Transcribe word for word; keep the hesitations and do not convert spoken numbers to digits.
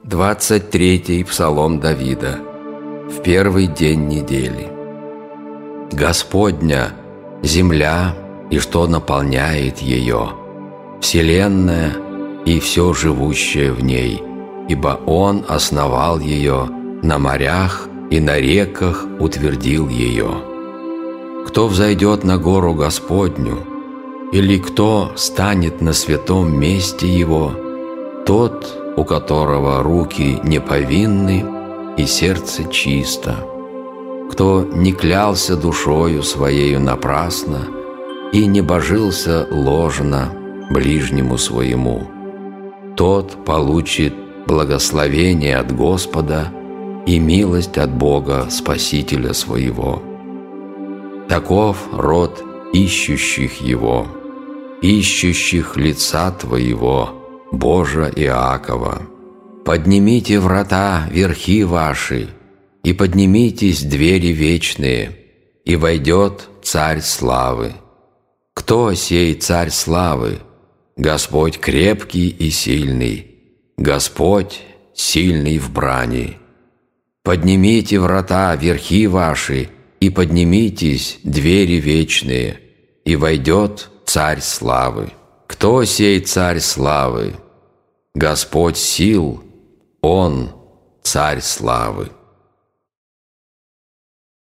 Двадцать третий псалом Давида, в первый день недели. Господня земля и что наполняет ее, вселенная и все живущее в ней, ибо Он основал ее на морях и на реках утвердил ее. Кто взойдет на гору Господню, или кто станет на святом месте Его, тот, у которого руки не повинны и сердце чисто, кто не клялся душою своею напрасно и не божился ложно ближнему своему, тот получит благословение от Господа и милость от Бога Спасителя своего. Таков род ищущих Его, ищущих лица Твоего, Боже Иакова. Поднимите врата верхи ваши, и поднимитесь двери вечные, и войдет Царь славы. Кто сей Царь славы? Господь крепкий и сильный, Господь сильный в брани. Поднимите врата верхи ваши, и поднимитесь двери вечные, и войдет Царь славы. Кто сей Царь славы? Господь сил, Он Царь славы.